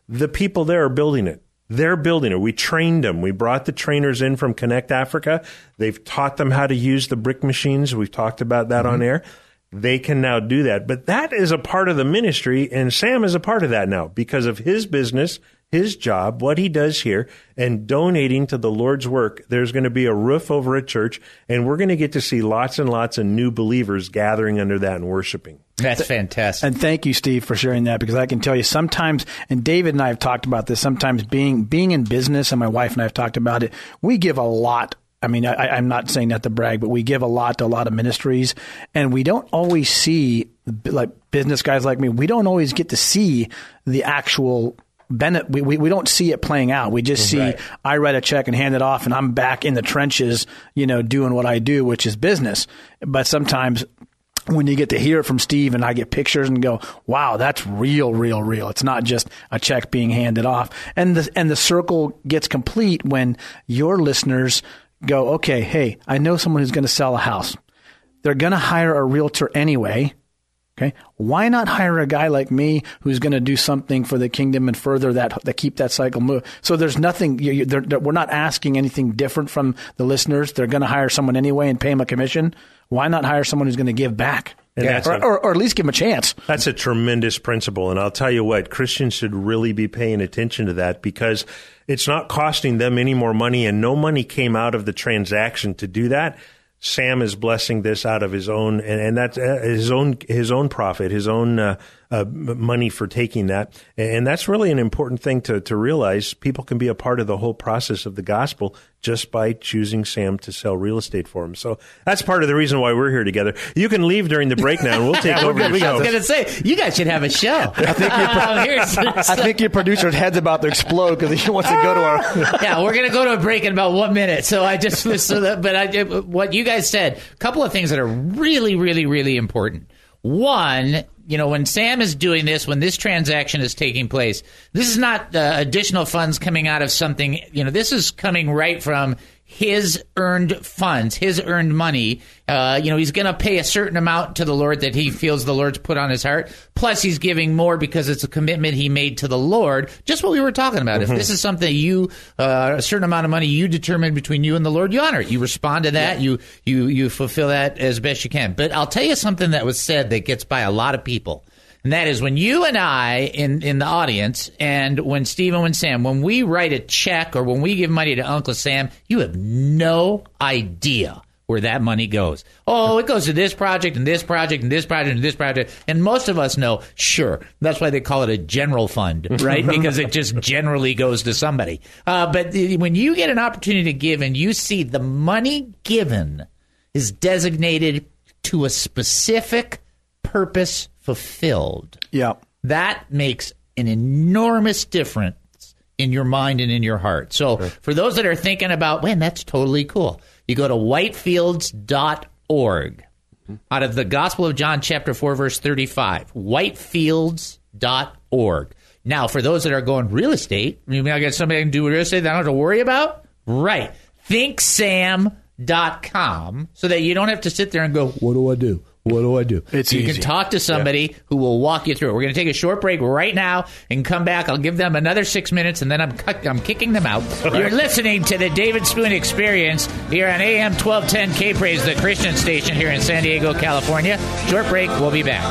The people there are building it. They're building it. We trained them. We brought the trainers in from Connect Africa. They've taught them how to use the brick machines. We've talked about that mm-hmm. on air. They can now do that. But that is a part of the ministry, and Sam is a part of that now because of his business, his job, what he does here, and donating to the Lord's work. There's going to be a roof over a church, and we're going to get to see lots and lots of new believers gathering under that and worshiping. That's fantastic. And thank you, Steve, for sharing that, because I can tell you sometimes, and David and I have talked about this, sometimes being being in business, and my wife and I have talked about it, we give a lot. I mean, I, I'm not saying that to brag, but we give a lot to a lot of ministries, and we don't always see, like business guys like me, we don't always get to see the actual benefit. We, we, we don't see it playing out. We just see, right. I write a check and hand it off, and I'm back in the trenches, you know, doing what I do, which is business. But sometimes when you get to hear it from Steve and I get pictures and go, wow, that's real, real, real. It's not just a check being handed off. And the, and the circle gets complete when your listeners go, okay, hey, I know someone who's going to sell a house. They're going to hire a realtor anyway. Okay. Why not hire a guy like me who's going to do something for the kingdom and further that, that keep that cycle move? So there's nothing, you, you, they're, they're, we're not asking anything different from the listeners. They're going to hire someone anyway and pay them a commission. Why not hire someone who's going to give back? Yeah, or, a, or, or at least give them a chance. That's a tremendous principle. And I'll tell you what, Christians should really be paying attention to that, because it's not costing them any more money, and no money came out of the transaction to do that. Sam is blessing this out of his own, and, and that's uh, his own his own profit, his own uh, uh, money for taking that. And that's really an important thing to, to realize. People can be a part of the whole process of the gospel just by choosing Sam to sell real estate for him. So that's part of the reason why we're here together. You can leave during the break now, and we'll take yeah, over your show. I was going to say, you guys should have a show. I think your, pro- I think your producer's head's about to explode because he wants to go to our... Yeah, we're going to go to a break in about one minute. So I just... So that, but I, what you guys said, a couple of things that are really, really, really important. One, you know, when Sam is doing this, when this transaction is taking place, this is not uh, additional funds coming out of something, you know, this is coming right from his earned funds, his earned money. Uh, you know, he's going to pay a certain amount to the Lord that he feels the Lord's put on his heart. Plus, he's giving more because it's a commitment he made to the Lord. Just what we were talking about. Mm-hmm. If this is something you, uh, a certain amount of money you determine between you and the Lord, you honor it. You respond to that. Yeah. You, you, you fulfill that as best you can. But I'll tell you something that was said that gets by a lot of people. And that is when you and I in, in the audience, and when Steve and when Sam, when we write a check or when we give money to Uncle Sam, you have no idea where that money goes. Oh, it goes to this project and this project and this project and this project. And most of us know, sure, that's why they call it a general fund, right? Because it just generally goes to somebody. Uh, but when you get an opportunity to give and you see the money given is designated to a specific purpose fulfilled. Yeah. That makes an enormous difference in your mind and in your heart. So sure. For those that are thinking about, man, that's totally cool, you go to whitefields dot org. Mm-hmm. Out of the Gospel of John, chapter four, verse thirty-five. whitefields dot org. Now, for those that are going real estate, you mean I got somebody that can do real estate that I don't have to worry about? Right. think sam dot com, so that you don't have to sit there and go, what do I do? What do I do? It's you easy. can talk to somebody yeah. who will walk you through it. We're going to take a short break right now and come back. I'll give them another six minutes, and then I'm cu- I'm kicking them out. Right. You're listening to the David Spoon Experience here on A M twelve ten K-Praise, the Christian station here in San Diego, California. Short break. We'll be back.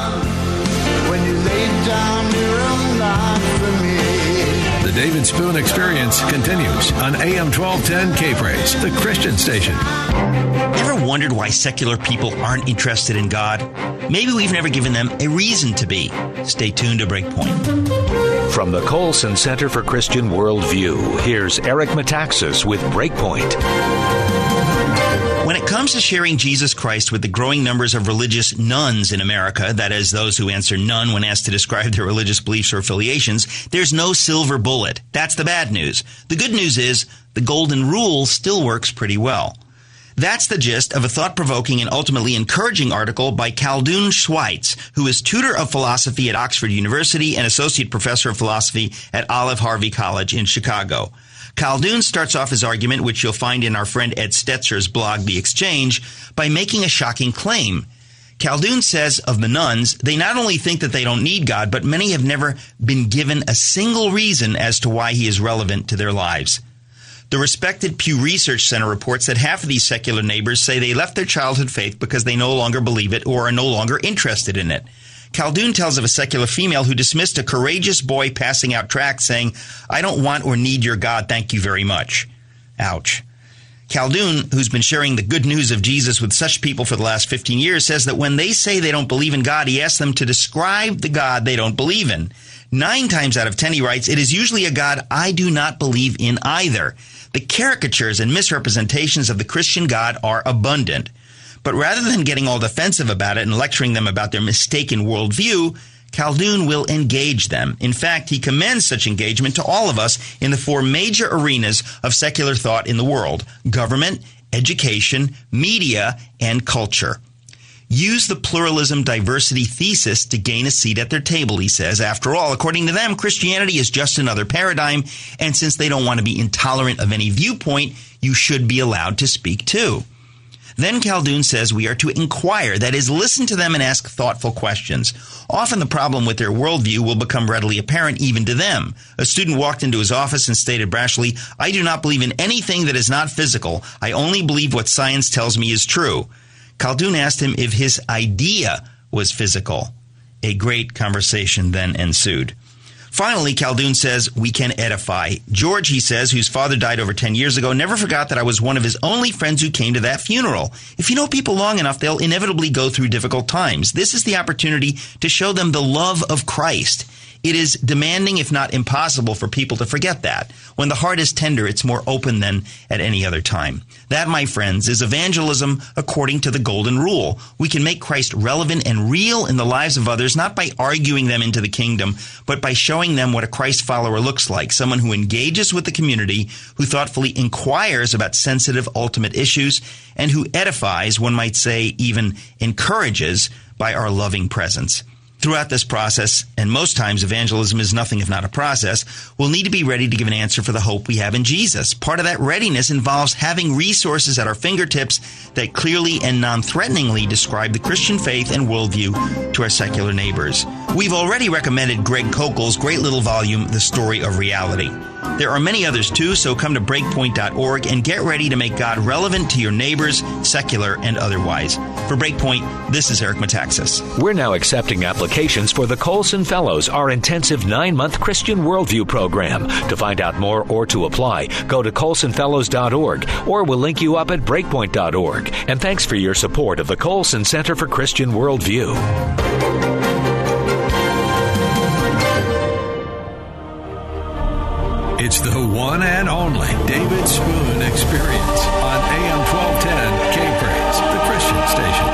When you lay down your own life for me. The David Spoon Experience continues on A M twelve ten K-Praise, the Christian station. Ever wondered why secular people aren't interested in God? Maybe we've never given them a reason to be. Stay tuned to Breakpoint. From the Colson Center for Christian Worldview, here's Eric Metaxas with Breakpoint. When it comes to sharing Jesus Christ with the growing numbers of religious nuns in America, that is, those who answer none when asked to describe their religious beliefs or affiliations, there's no silver bullet. That's the bad news. The good news is the golden rule still works pretty well. That's the gist of a thought-provoking and ultimately encouraging article by Khaldun Schweitz, who is tutor of philosophy at Oxford University and associate professor of philosophy at Olive Harvey College in Chicago. Khaldun starts off his argument, which you'll find in our friend Ed Stetzer's blog, The Exchange, by making a shocking claim. Khaldun says of the nuns, they not only think that they don't need God, but many have never been given a single reason as to why he is relevant to their lives. The respected Pew Research Center reports that half of these secular neighbors say they left their childhood faith because they no longer believe it or are no longer interested in it. Khaldun tells of a secular female who dismissed a courageous boy passing out tracts saying, "I don't want or need your God, thank you very much." Ouch. Khaldun, who's been sharing the good news of Jesus with such people for the last fifteen years, says that when they say they don't believe in God, he asks them to describe the God they don't believe in. Nine times out of ten, he writes, it is usually a God I do not believe in either. The caricatures and misrepresentations of the Christian God are abundant. But rather than getting all defensive about it and lecturing them about their mistaken worldview, Khaldun will engage them. In fact, he commends such engagement to all of us in the four major arenas of secular thought in the world: government, education, media, and culture. Use the pluralism diversity thesis to gain a seat at their table, he says. After all, according to them, Christianity is just another paradigm, and since they don't want to be intolerant of any viewpoint, you should be allowed to speak too. Then Khaldun says we are to inquire, that is, listen to them and ask thoughtful questions. Often the problem with their worldview will become readily apparent even to them. A student walked into his office and stated brashly, "I do not believe in anything that is not physical. I only believe what science tells me is true." Khaldun asked him if his idea was physical. A great conversation then ensued. Finally, Khaldun says, we can edify. George, he says, whose father died over ten years ago, never forgot that I was one of his only friends who came to that funeral. If you know people long enough, they'll inevitably go through difficult times. This is the opportunity to show them the love of Christ. It is demanding, if not impossible, for people to forget that. When the heart is tender, it's more open than at any other time. That, my friends, is evangelism according to the golden rule. We can make Christ relevant and real in the lives of others, not by arguing them into the kingdom, but by showing them what a Christ follower looks like, someone who engages with the community, who thoughtfully inquires about sensitive, ultimate issues, and who edifies, one might say even encourages, by our loving presence. Throughout this process, and most times evangelism is nothing if not a process, we'll need to be ready to give an answer for the hope we have in Jesus. Part of that readiness involves having resources at our fingertips that clearly and non-threateningly describe the Christian faith and worldview to our secular neighbors. We've already recommended Greg Koukl's great little volume, The Story of Reality. There are many others too, so come to breakpoint dot org and get ready to make God relevant to your neighbors, secular and otherwise. For Breakpoint, this is Eric Metaxas. We're now accepting applications for the Colson Fellows, our intensive nine-month Christian Worldview program. To find out more or to apply, go to colson fellows dot org or we'll link you up at breakpoint dot org. And thanks for your support of the Colson Center for Christian Worldview. It's the one and only David Spoon Experience on A M twelve ten K-Praise, the Christian station.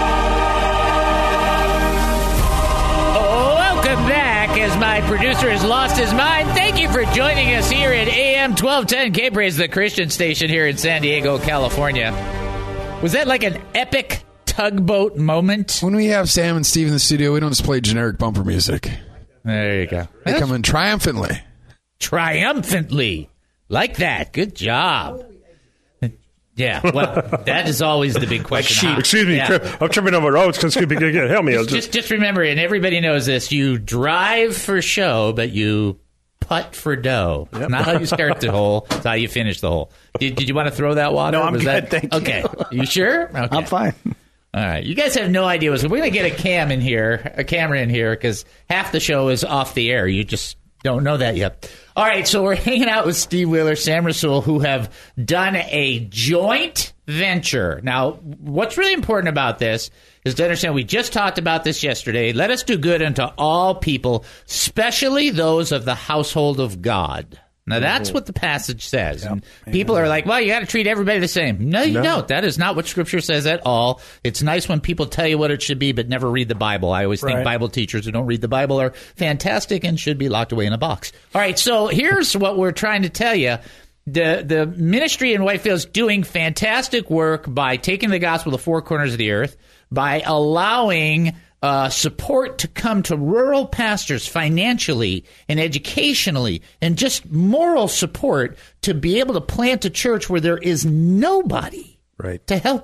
Oh, welcome back as my producer has lost his mind. Thank you for joining us here at A M twelve ten K-Praise, the Christian station here in San Diego, California. Was that like an epic tugboat moment? When we have Sam and Steve in the studio, we don't just play generic bumper music. There you go. They come in triumphantly. Triumphantly. Like that. Good job. Yeah, well, that is always the big question. Like Excuse me, yeah. trip, I'm tripping over roads. Help me. Just, just, just remember, and everybody knows this, you drive for show, but you putt for dough. Yep. Not how you start the hole, it's how you finish the hole. Did, did you want to throw that water? No, I'm Was good, that, thank you. Okay, you sure? Okay. I'm fine. All right, you guys have no idea what's. We're going to get a cam in here, a camera in here, because half the show is off the air. You just don't know that yet. All right, so we're hanging out with Steve Wheeler, Sam Rasul, who have done a joint venture. Now, what's really important about this is to understand we just talked about this yesterday. Let us do good unto all people, especially those of the household of God. Now, that's what the passage says. Yep. And people are like, well, you got to treat everybody the same. No, you no. don't. That is not what Scripture says at all. It's nice when people tell you what it should be, but never read the Bible. I always right. think Bible teachers who don't read the Bible are fantastic and should be locked away in a box. All right, so here's what we're trying to tell you. The, the ministry in Whitefield is doing fantastic work by taking the gospel to the four corners of the earth, by allowing Uh, support to come to rural pastors financially and educationally and just moral support to be able to plant a church where there is nobody right. to help you.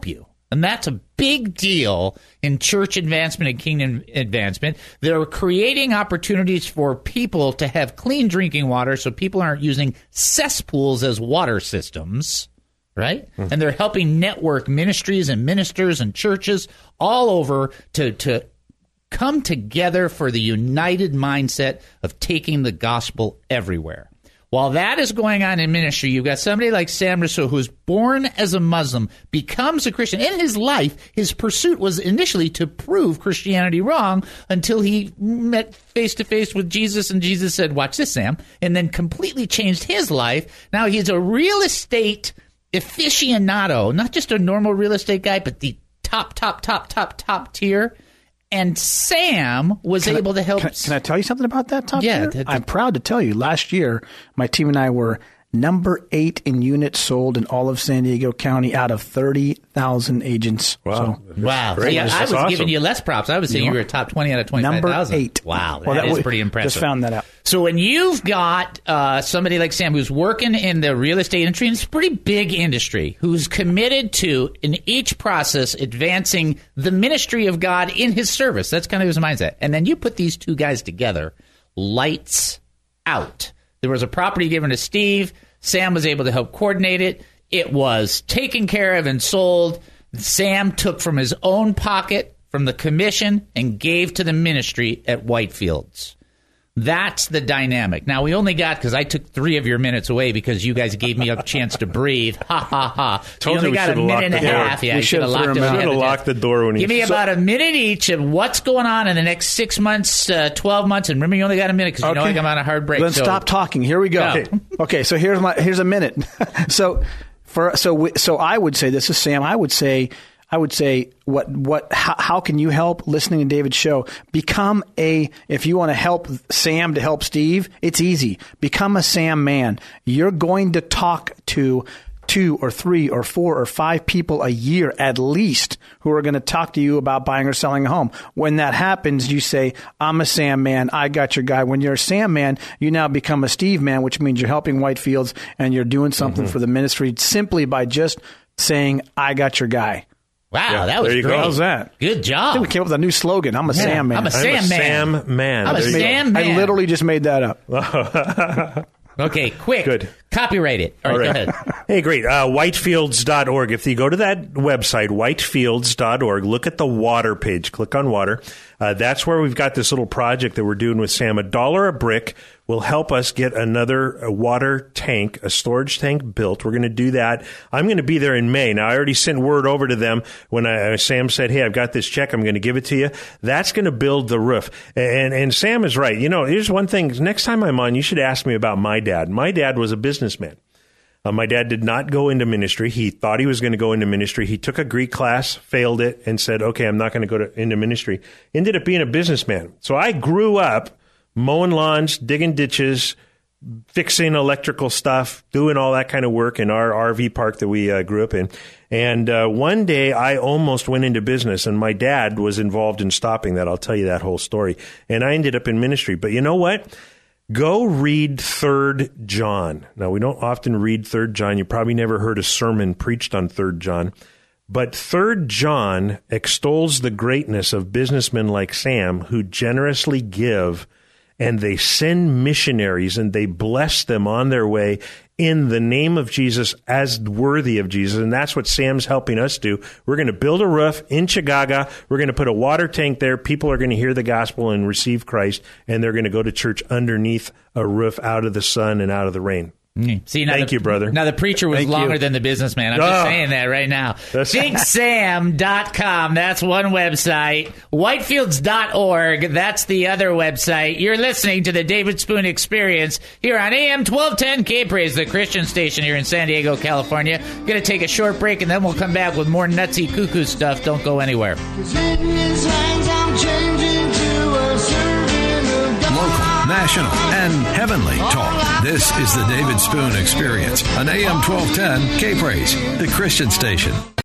And that's a big deal in church advancement and kingdom advancement. They're creating opportunities for people to have clean drinking water so people aren't using cesspools as water systems, right? Mm-hmm. And they're helping network ministries and ministers and churches all over to, to come together for the united mindset of taking the gospel everywhere. While that is going on in ministry, you've got somebody like Sam Russo, who's born as a Muslim, becomes a Christian. In his life, his pursuit was initially to prove Christianity wrong until he met face-to-face with Jesus, and Jesus said, watch this, Sam, and then completely changed his life. Now he's a real estate aficionado, not just a normal real estate guy, but the top, top, top, top, top tier. And Sam was can able I, to help. Can, can I tell you something about that, Tom? Yeah. That, that, I'm proud to tell you. Last year, my team and I were number eight in units sold in all of San Diego County out of thirty thousand agents. Wow. So, wow. See, I, I was awesome. giving you less props. I was saying you, you were top twenty out of twenty-five thousand. Number eight. Wow. That, well, that is was, pretty impressive. Just found that out. So when you've got uh, somebody like Sam who's working in the real estate industry, and it's a pretty big industry, who's committed to, in each process, advancing the ministry of God in his service. That's kind of his mindset. And then you put these two guys together, lights out. There was a property given to Steve. Sam was able to help coordinate it. It was taken care of and sold. Sam took from his own pocket, from the commission, and gave to the ministry at Whitefields. That's the dynamic. Now, we only got, because I took three of your minutes away because you guys gave me a chance to breathe. Ha, ha, ha. So you only we got a minute and a half. Yeah, we you should have locked, locked the door when he... Give me so, about a minute each of what's going on in the next six months, uh, twelve months. And remember, you only got a minute because you okay. know like I'm on a hard break. Then so. stop talking. Here we go. No. Okay. okay, so here's my here's a minute. so for so we, so I would say, this is Sam. I would say... I would say, what, what, how, how can you help listening to David's show? Become a, if you want to help Sam to help Steve, it's easy. Become a Sam man. You're going to talk to two or three or four or five people a year at least who are going to talk to you about buying or selling a home. When that happens, you say, I'm a Sam man. I got your guy. When you're a Sam man, you now become a Steve man, which means you're helping Whitefields and you're doing something mm-hmm. for the ministry simply by just saying, I got your guy. Wow, yeah, that was great. How's that? Good job. I think we came up with a new slogan. I'm a yeah, Sam man. I'm a Sam I'm a man. Sam man. I'm a there Sam man. I literally just made that up. Okay, quick. Good. Copyright it. All, All right, right, go ahead. Hey, great. Uh, whitefields dot org. If you go to that website, whitefields dot org, look at the water page. Click on water. Uh, that's where we've got this little project that we're doing with Sam. A dollar a brick will help us get another a water tank, a storage tank built. We're going to do that. I'm going to be there in May. Now, I already sent word over to them when I, uh, Sam said, hey, I've got this check. I'm going to give it to you. That's going to build the roof. And, and Sam is right. You know, here's one thing. Next time I'm on, you should ask me about my dad. My dad was a businessman. Uh, my dad did not go into ministry. He thought he was going to go into ministry. He took a Greek class, failed it, and said, okay, I'm not going to go to, into ministry. Ended up being a businessman. So I grew up mowing lawns, digging ditches, fixing electrical stuff, doing all that kind of work in our R V park that we uh, grew up in. And uh, one day I almost went into business, and my dad was involved in stopping that. I'll tell you that whole story. And I ended up in ministry. But you know what? Go read Third John. Now, we don't often read Third John. You probably never heard a sermon preached on Third John. But Third John extols the greatness of businessmen like Sam who generously give, and they send missionaries and they bless them on their way in the name of Jesus as worthy of Jesus. And that's what Sam's helping us do. We're going to build a roof in Chicago. We're going to put a water tank there. People are going to hear the gospel and receive Christ, and they're going to go to church underneath a roof out of the sun and out of the rain. See, now Thank the, you, brother. Now, the preacher was Thank longer you. than the businessman. I'm oh. just saying that right now. think sam dot com. That's one website. Whitefields dot org. That's the other website. You're listening to the David Spoon Experience here on A M twelve ten K-Praise, the Christian station here in San Diego, California. Going to take a short break, and then we'll come back with more nutsy cuckoo stuff. Don't go anywhere. Local, national, and heavenly talk. This is the David Spoon Experience on A M twelve ten K-Praise, the Christian station.